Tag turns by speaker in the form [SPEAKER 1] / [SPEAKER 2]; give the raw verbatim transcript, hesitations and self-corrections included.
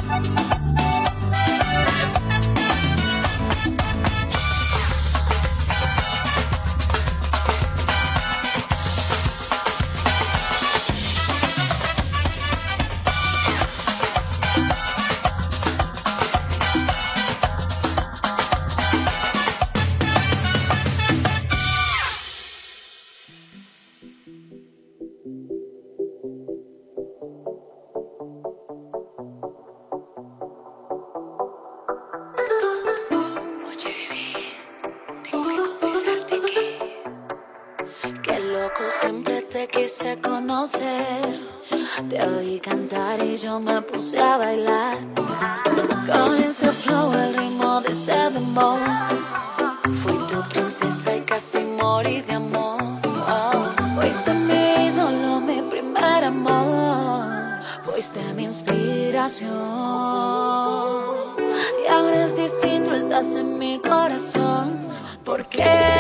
[SPEAKER 1] Siempre te quise conocer, te oí cantar y yo me puse a bailar. Con ese flow, el ritmo de ese dembow, fui tu princesa y casi morí de amor. Oh, fuiste mi ídolo, mi primer amor, fuiste mi inspiración. Y ahora es distinto, estás en mi corazón. ¿Por qué?